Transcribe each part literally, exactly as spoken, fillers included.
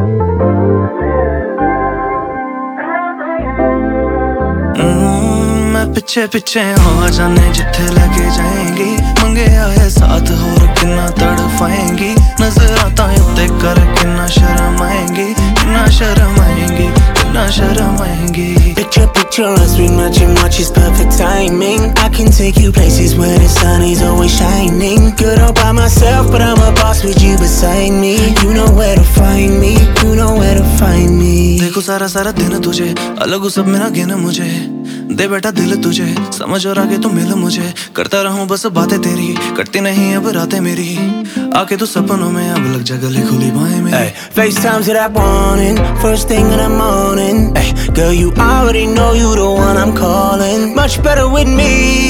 पिछे पिछे हो जाने जिथे लगे जाएंगी, मंगे आए साथ होर किन्ना तड़फाएंगी। नजर आता उत्ते कर किन्ना शर्म आएंगी, किन्ना शर्म आएंगी, किन्ना शर्म आएंगी। Picture, picture us, we matching, watch is perfect timing. I can take you places where the sun is always shining. Good all by myself, but I'm a boss with you beside me. You know where to find me, you know where to find me. देखो सारा सारा दिन तुझे, अलग सब मेरा गिन मुझे। दे बेटा दिल तुझे, समझ और आगे तू मिल मुझे। करता रहूं बस बातें तेरी, कटती नहीं अब रातें मेरी। आके तू सपनों में अब लग जा गले खुली बाहें में। Hey, FaceTimes that I wanted, first thing in the morning. Hey, girl, you already know you the one I'm calling. Much better with me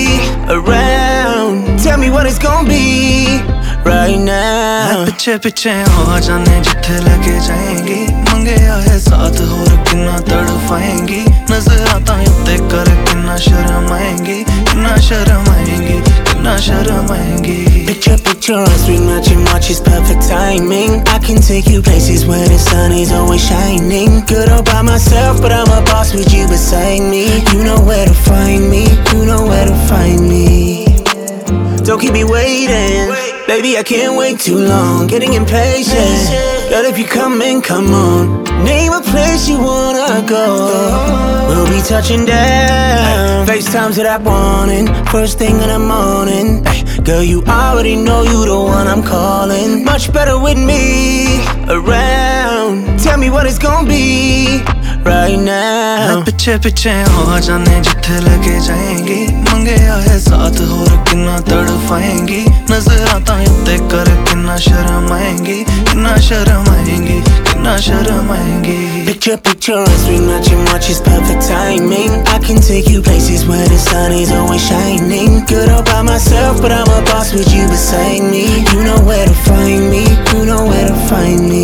around. Tell me what it's gonna be right now. पिछे पिछे हो जाने जिथे लगे जाएंगी, मंगे आए साथ होर किन्ना तड़फाएंगी। नजर आता उत्ते कर किन्ना शर्म आएंगी, किन्ना शर्म आएंगी, किन्ना शर्म आएंगी। Picture, picture us, we matching, watch is perfect timing. I can take you places where the sun is always shining. Good all by myself, but I'm a boss with you beside me. You know where to find me, you know where to find me. Don't keep me waiting, baby, I can't wait too long. Getting impatient, girl, if you come in, come on. Name a place you wanna go, we'll be touching down. FaceTimes that I wanted, first thing in the morning. Girl, you already know you the one I'm calling. Much better with me around. Tell me what it's gonna be right now. पिछे पिछे हो जाने जिथे लगे जाएंगी, मंगे आए साथ होर किन्ना तड़फाएंगी। नजर आता उत्ते कर किन्ना शर्म आएंगी, किन्ना शर्म आएंगी, किन्ना शर्म आएंगी। Picture, picture us, we matching, watch is perfect timing. I can take you places where the sun is always shining. Good all by myself, but I'm a boss with you beside me. You know where to find me, you know where to find me.